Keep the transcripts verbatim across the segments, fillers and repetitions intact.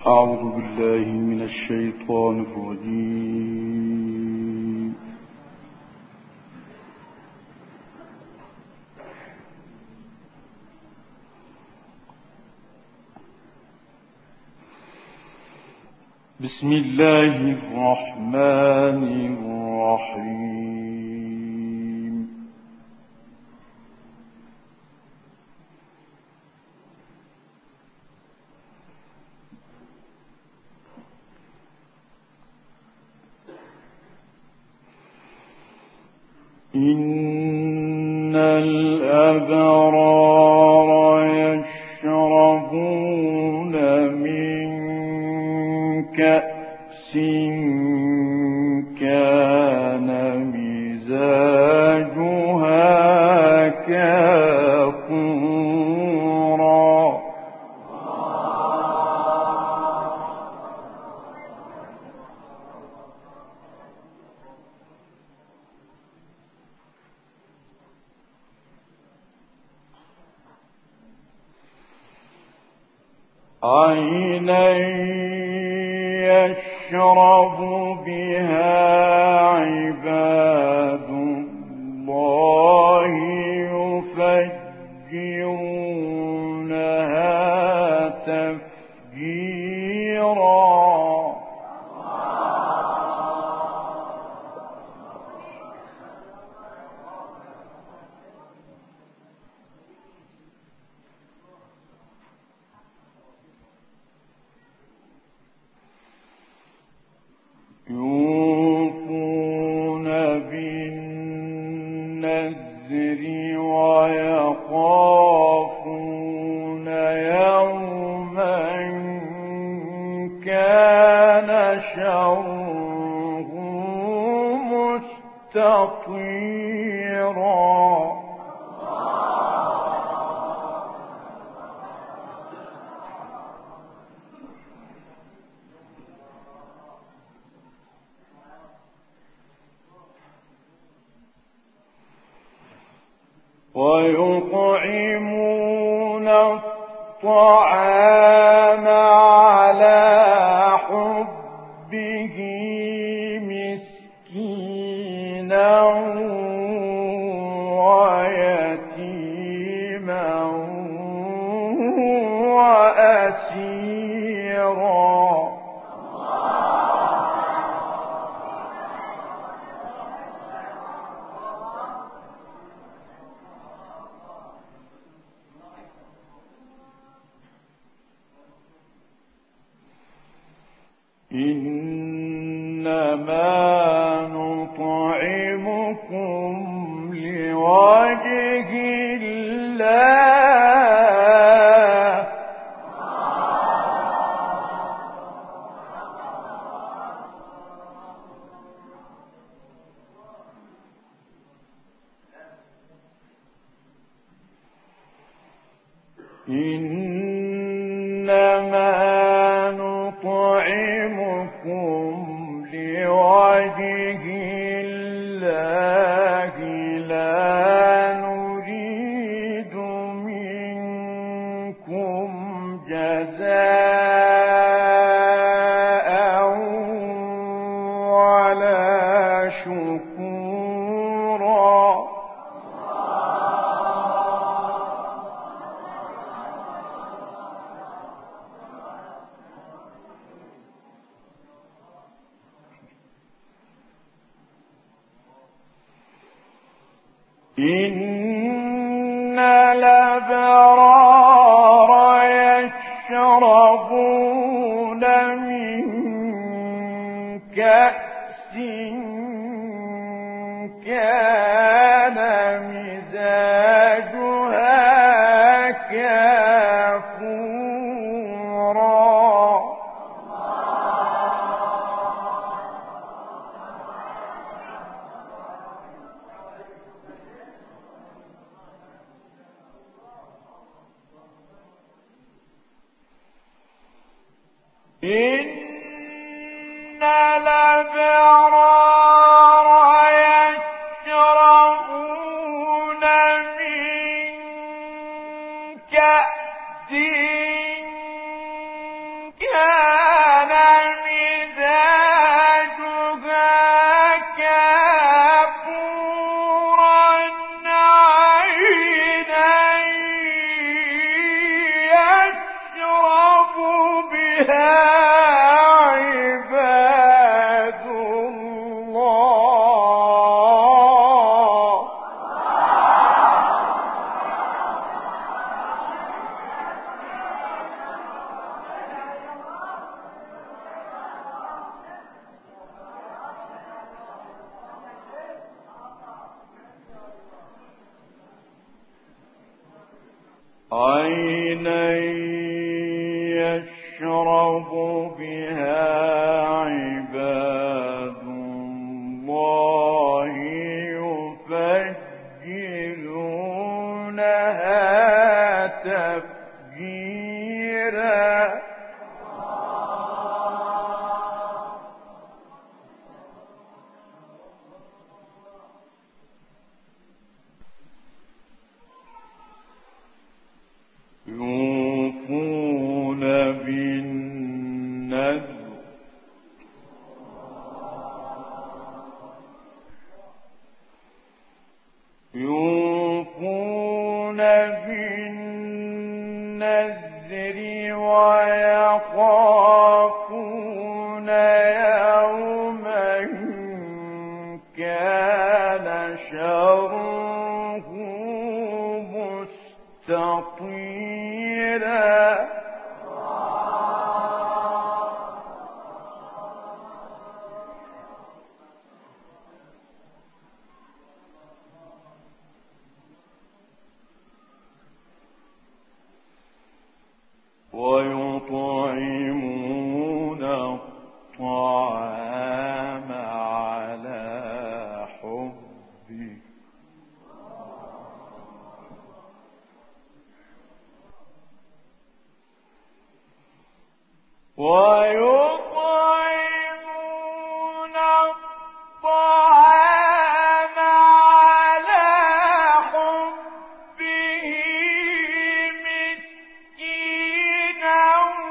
أعوذ بالله من الشيطان الرجيم. بسم الله الرحمن الرحيم. إن الأبرار يشربون من كأس كان مزاجها كافورا. عينا يشرب بها عباد الله يفجرونها تفجيرا. يوفون بالنذر ويخافون يوما كان شره مستطيرا. ويطعمون الطعام على حبه مسكينا ويتيما وأسيرا. إنما نطعمكم لوجه الله إنما نطعمكم لوجه الله لا نريد منكم جزاء ولا شكورا. إن الأبرار يشربون من كأس كان مزاجها كافورا. إن الأبرار يشربون من كأس كان عباد الله. عينا يشرب بها عباد الله يفجرونها تفجيرا. يوفون بالنذر يوفون بالنذر ويخافون يوما كان شره مستطيرا. ويطعمون الطعام على حبه ويطعمون الطعام على حبه مسكينا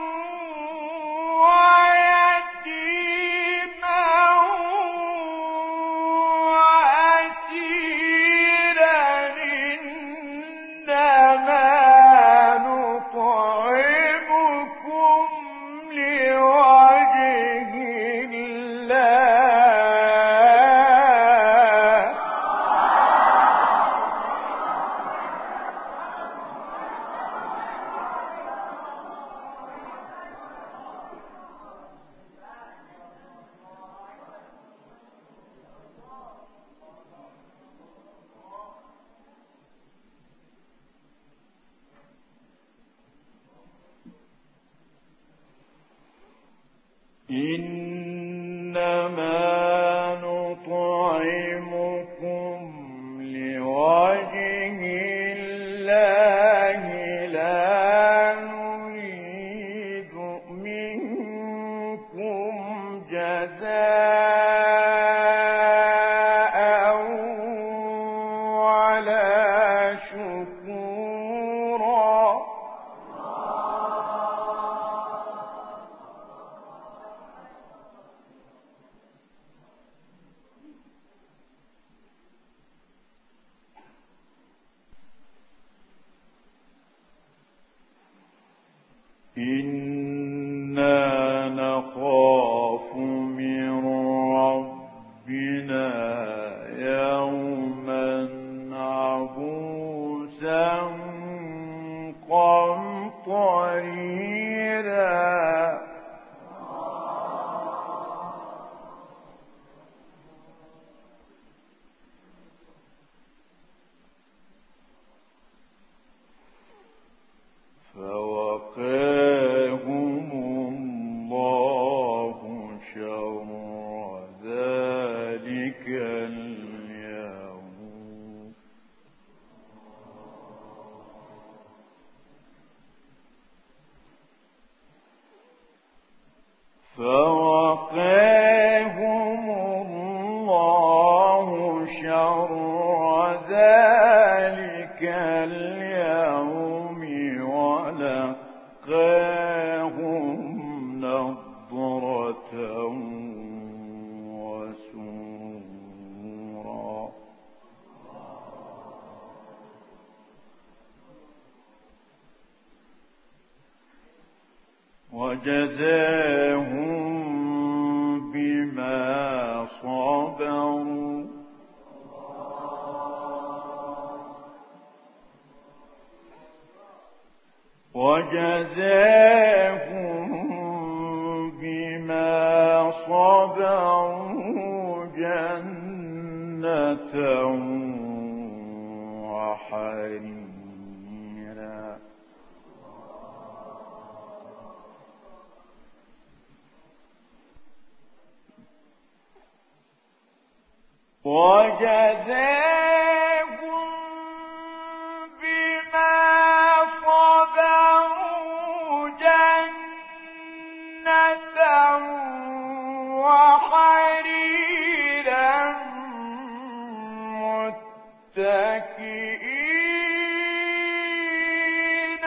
ويتيما وأسيرا. إنما نطعمكم لوجه الله. إنما نطعمكم لوجه الله لا نريد منكم جزاء ولا شكورا. إنا نخاف من ربنا يوما عبوسا قمطريرا. فوقاهم الله شر ذلك اليوم. فوقاهم الله شر ذلك اليوم ولقاهم نضرة وسرورا. وجزاهم بما صبروا وجزاهم بما صبروا جنة وحريرا وجزاهم بما صبروا جنة وحريرا متكئين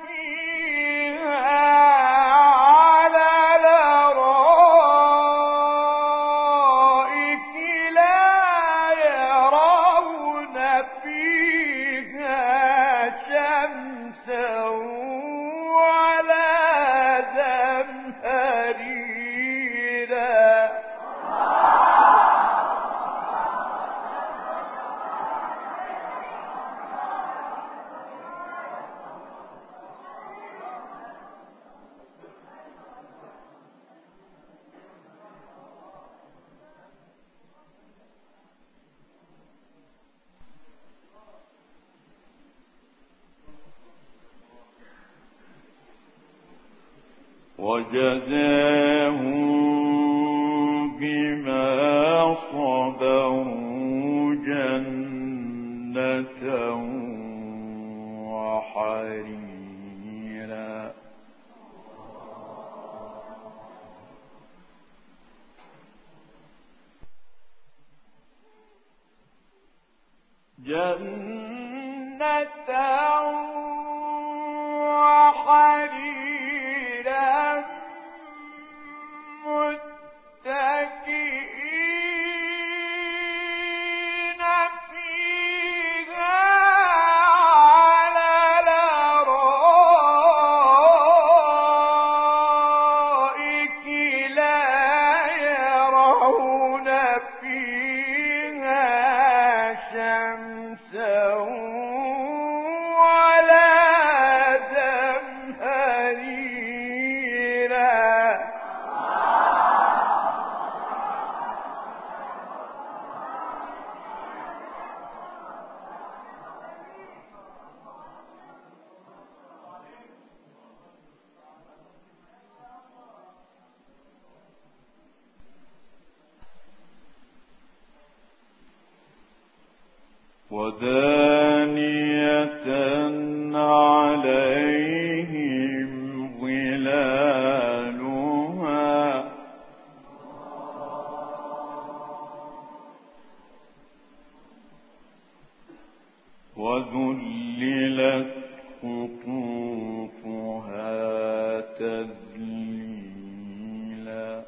فيها على الأرائك لا يرون فيها شمسا ولا زمهريرا وجزاهم بما صبروا جنة وحريرا جنة وحريرا متكئين فيها على الأرائك لا يرون فيها شمسا ولا زمهريرا ودانية عليهم ظلالها وذللت قطوفها تذليلا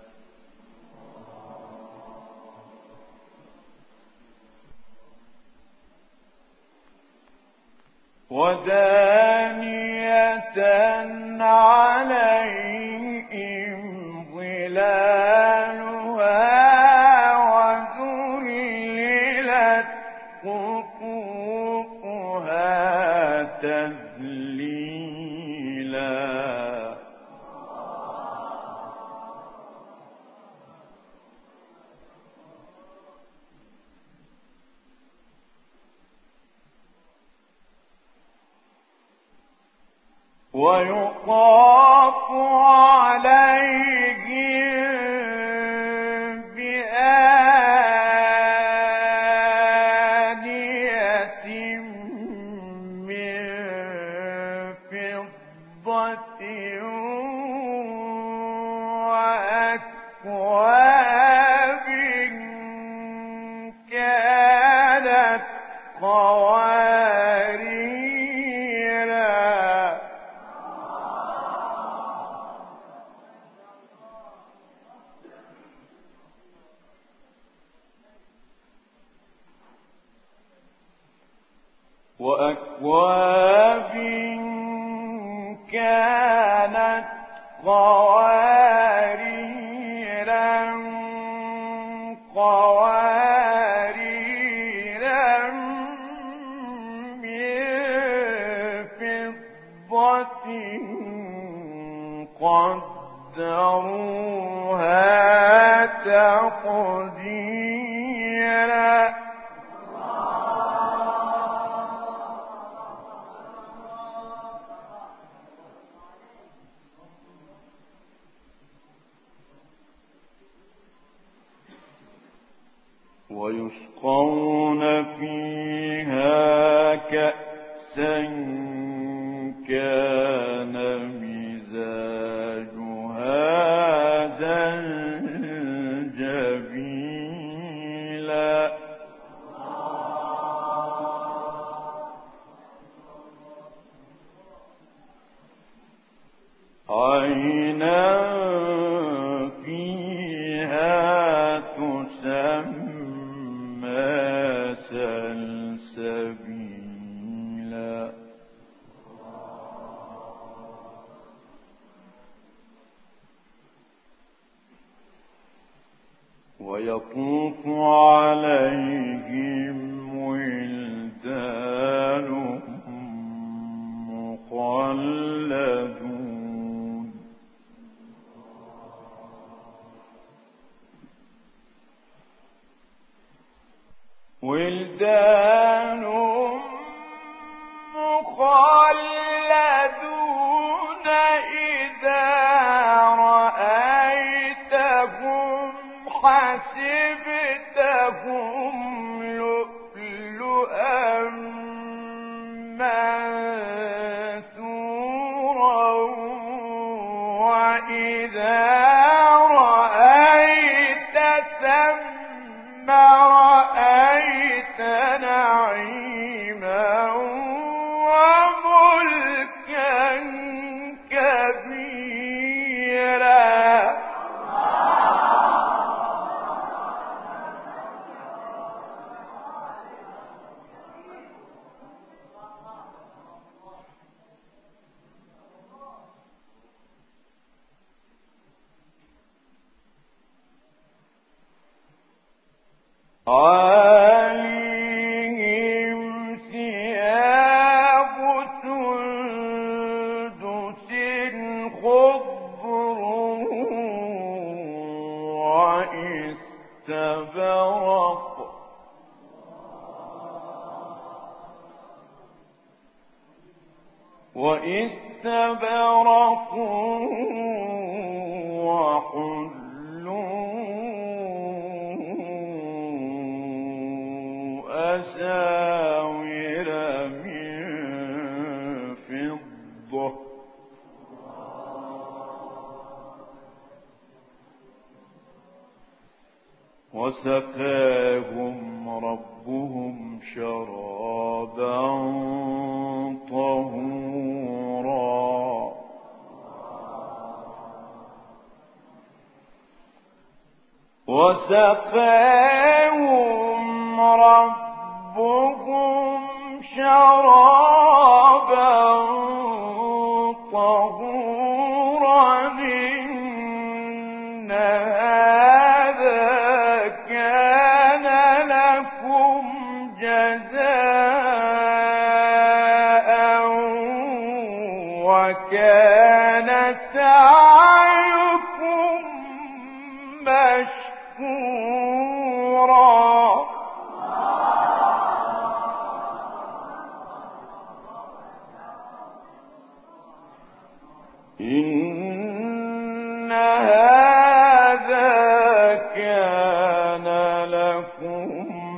ودانية عليهم ظلالها وذللت قطوفها تذليلا ويطاف عليهم بآنية من فضة وأكواب كانت قواريرا وأكواب كانت قواريرا قواريرا من فضة قدروها تقديرا ويسقون فيها كأسا كان مزاجها زنجبيلا عينا فيها تسمى سلسبيلا ويطوف عليهم ولدان مخلدون ولدان مخلدون إذا رأيتهم حسبتهم لؤلؤا منثورا وإذا رأيت ثم رأيت نعيما وملكا كبيرا عليهم ثياب سندس خضر واستبرق واستبرق أساور من فضة وسقاهم ربهم شرابا طهورا وسقاهم ربهم شرابا طهورا إن هذا كان لكم جزاء وكان سعيكم مشكورا إن هذا كان لكم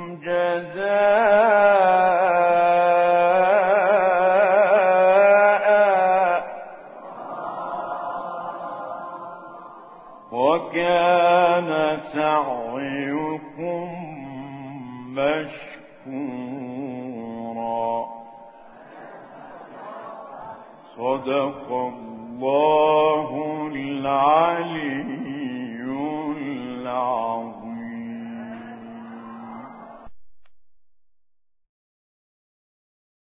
جزاء وكان سعيكم مشكورا صدق الله العلي